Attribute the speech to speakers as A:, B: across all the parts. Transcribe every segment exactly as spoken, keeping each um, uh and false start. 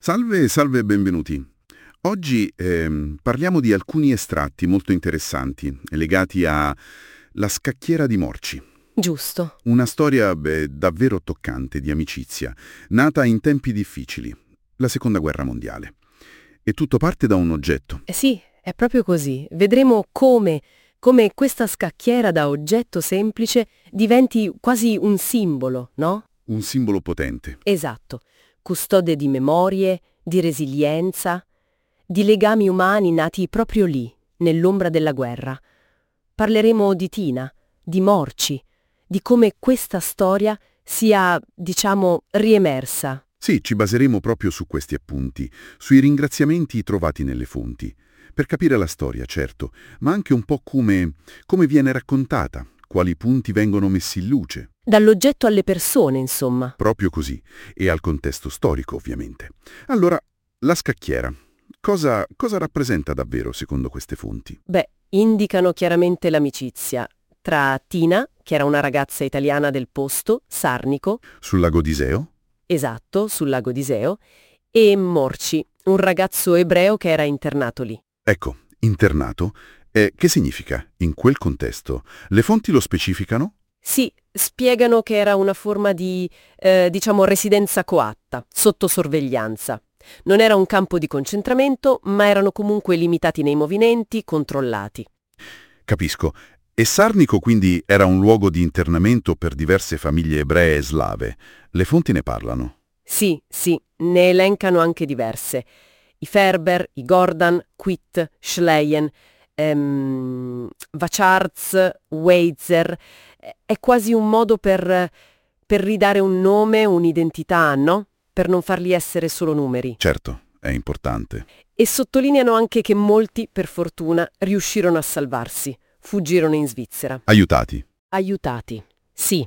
A: Salve, salve e benvenuti. Oggi ehm, parliamo di alcuni estratti molto interessanti legati a La scacchiera di Morci.
B: Giusto.
A: Una storia beh, davvero toccante di amicizia, nata in tempi difficili, la Seconda Guerra Mondiale. E tutto parte da un oggetto.
B: Eh sì, è proprio così. Vedremo come, come questa scacchiera da oggetto semplice diventi quasi un simbolo, no?
A: Un simbolo potente.
B: Esatto. Custode di memorie, di resilienza, di legami umani nati proprio lì, nell'ombra della guerra. Parleremo di Tina, di Morci, di come questa storia sia, diciamo, riemersa.
A: Sì, ci baseremo proprio su questi appunti, sui ringraziamenti trovati nelle fonti, per capire la storia, certo, ma anche un po' come, come viene raccontata, quali punti vengono messi in luce.
B: Dall'oggetto alle persone, insomma.
A: Proprio così, e al contesto storico, ovviamente. Allora, la scacchiera. Cosa, cosa rappresenta davvero, secondo queste fonti?
B: Beh, indicano chiaramente l'amicizia tra Tina, che era una ragazza italiana del posto, Sarnico,
A: Sul lago d'Iseo?
B: esatto, sul lago d'Iseo, e Morci, un ragazzo ebreo che era internato lì.
A: Ecco, internato. Eh, che significa, in quel contesto? Le fonti lo specificano?
B: Sì, spiegano che era una forma di, eh, diciamo, residenza coatta, sotto sorveglianza. Non era un campo di concentramento, ma erano comunque limitati nei movimenti, controllati.
A: Capisco. E Sarnico quindi era un luogo di internamento per diverse famiglie ebree e slave. Le fonti ne parlano.
B: Sì, sì, ne elencano anche diverse. I Ferber, i Gordon, Quitt, Schleien, ehm, Vacharz, Weitzer. È quasi un modo per, per ridare un nome, un'identità, no? Per non farli essere solo numeri.
A: Certo, è importante.
B: E sottolineano anche che molti, per fortuna, riuscirono a salvarsi. Fuggirono in Svizzera.
A: Aiutati.
B: Aiutati. Sì.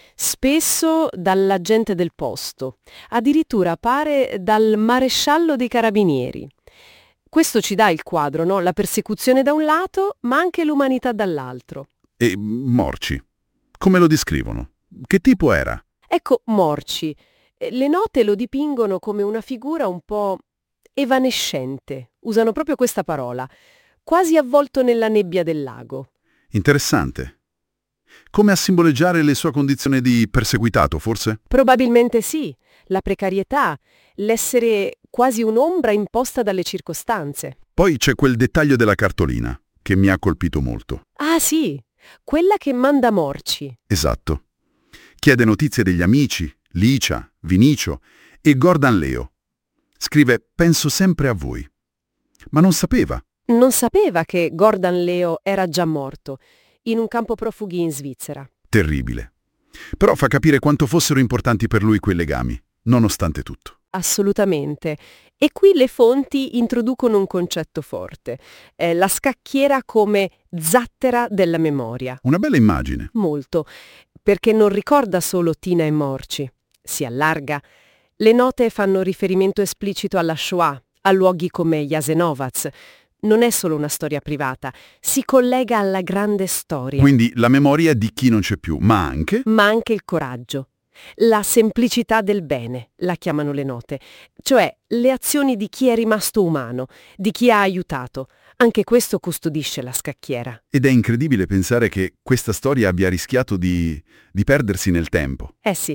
B: Spesso dalla gente del posto, addirittura pare dal maresciallo dei carabinieri. Questo ci dà il quadro, no? La persecuzione da un lato, ma anche l'umanità dall'altro.
A: E Morci. Come lo descrivono? Che tipo era?
B: Ecco, Morci. Le note lo dipingono come una figura un po' evanescente. Usano proprio questa parola. Quasi avvolto nella nebbia del lago.
A: Interessante. Come a simboleggiare le sue condizioni di perseguitato, forse?
B: Probabilmente sì. La precarietà, l'essere quasi un'ombra imposta dalle circostanze.
A: Poi c'è quel dettaglio della cartolina, che mi ha colpito molto.
B: Ah sì, quella che manda Morci.
A: Esatto. Chiede notizie degli amici, Licia, Vinicio e Gordon Leo. Scrive «Penso sempre a voi». Ma non sapeva.
B: Non sapeva che Gordon Leo era già morto, in un campo profughi in Svizzera.
A: Terribile. Però fa capire quanto fossero importanti per lui quei legami, nonostante tutto.
B: Assolutamente. E qui le fonti introducono un concetto forte. Eh, la scacchiera come zattera della memoria.
A: Una bella immagine.
B: Molto. Perché non ricorda solo Tina e Morci. Si allarga. Le note fanno riferimento esplicito alla Shoah, a luoghi come Jasenovac. Non è solo una storia privata, si collega alla grande storia.
A: Quindi la memoria di chi non c'è più, ma anche...
B: Ma anche il coraggio. La semplicità del bene, la chiamano le note. Cioè le azioni di chi è rimasto umano, di chi ha aiutato. Anche questo custodisce la scacchiera.
A: Ed è incredibile pensare che questa storia abbia rischiato di, di perdersi nel tempo.
B: Eh sì.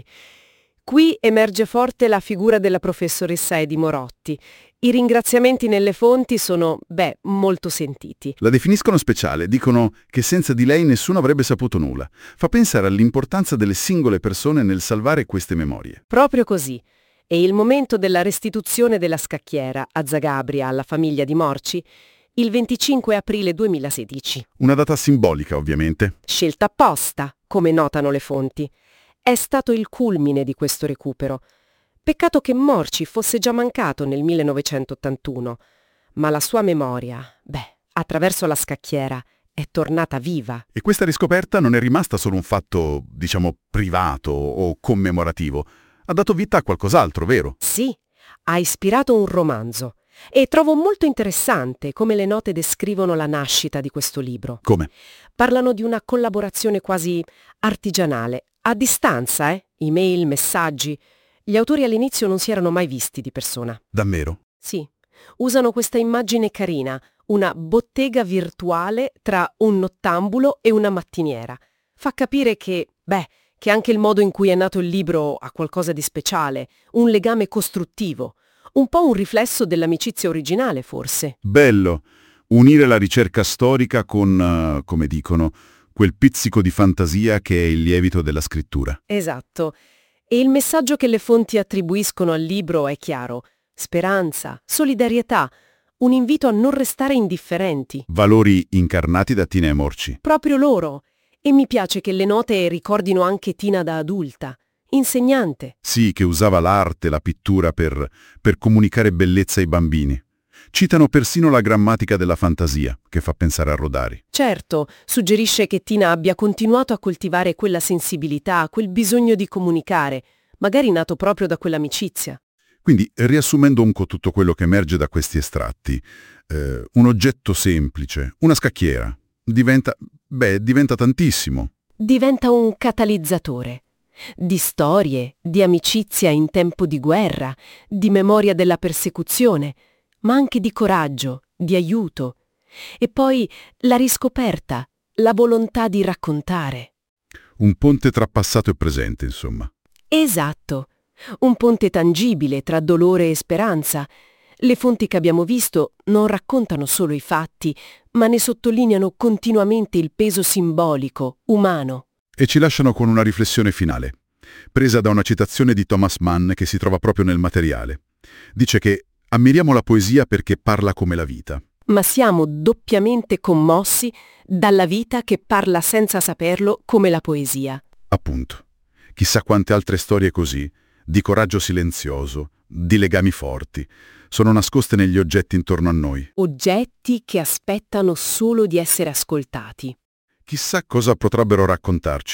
B: Qui emerge forte la figura della professoressa Edi Morotti. I ringraziamenti nelle fonti sono, beh, molto sentiti.
A: La definiscono speciale, dicono che senza di lei nessuno avrebbe saputo nulla. Fa pensare all'importanza delle singole persone nel salvare queste memorie.
B: Proprio così. E il momento della restituzione della scacchiera a Zagabria alla famiglia di Morci, il venticinque aprile duemilasedici.
A: Una data simbolica, ovviamente.
B: Scelta apposta, come notano le fonti. È stato il culmine di questo recupero. Peccato che Morci fosse già mancato nel millenovecentottantuno, ma la sua memoria, beh, attraverso la scacchiera, è tornata viva.
A: E questa riscoperta non è rimasta solo un fatto, diciamo, privato o commemorativo. Ha dato vita a qualcos'altro, vero?
B: Sì, ha ispirato un romanzo. E trovo molto interessante come le note descrivono la nascita di questo libro.
A: Come?
B: Parlano di una collaborazione quasi artigianale, a distanza, eh? Email, messaggi. Gli autori all'inizio non si erano mai visti di persona.
A: Davvero?
B: Sì, usano questa immagine carina, una bottega virtuale tra un nottambulo e una mattiniera. Fa capire che, beh, che anche il modo in cui è nato il libro ha qualcosa di speciale, un legame costruttivo, un po' un riflesso dell'amicizia originale, forse.
A: Bello! Unire la ricerca storica con, uh, come dicono, quel pizzico di fantasia che è il lievito della scrittura.
B: Esatto. E il messaggio che le fonti attribuiscono al libro è chiaro. Speranza, solidarietà, un invito a non restare indifferenti.
A: Valori incarnati da Tina e Morci.
B: Proprio loro. E mi piace che le note ricordino anche Tina da adulta, insegnante.
A: Sì, che usava l'arte, la pittura per, per comunicare bellezza ai bambini. Citano persino la grammatica della fantasia, che fa pensare a Rodari.
B: Certo, suggerisce che Tina abbia continuato a coltivare quella sensibilità, quel bisogno di comunicare, magari nato proprio da quell'amicizia.
A: Quindi, riassumendo un po' tutto quello che emerge da questi estratti, eh, un oggetto semplice, una scacchiera, diventa, beh, diventa tantissimo.
B: Diventa un catalizzatore. Di storie, di amicizia in tempo di guerra, di memoria della persecuzione, ma anche di coraggio, di aiuto. E poi la riscoperta, la volontà di raccontare.
A: Un ponte tra passato e presente, insomma.
B: Esatto. Un ponte tangibile tra dolore e speranza. Le fonti che abbiamo visto non raccontano solo i fatti, ma ne sottolineano continuamente il peso simbolico, umano.
A: E ci lasciano con una riflessione finale, presa da una citazione di Thomas Mann che si trova proprio nel materiale. Dice che ammiriamo la poesia perché parla come la vita.
B: Ma siamo doppiamente commossi dalla vita che parla senza saperlo come la poesia.
A: Appunto. Chissà quante altre storie così, di coraggio silenzioso, di legami forti, sono nascoste negli oggetti intorno a noi.
B: Oggetti che aspettano solo di essere ascoltati.
A: Chissà cosa potrebbero raccontarci.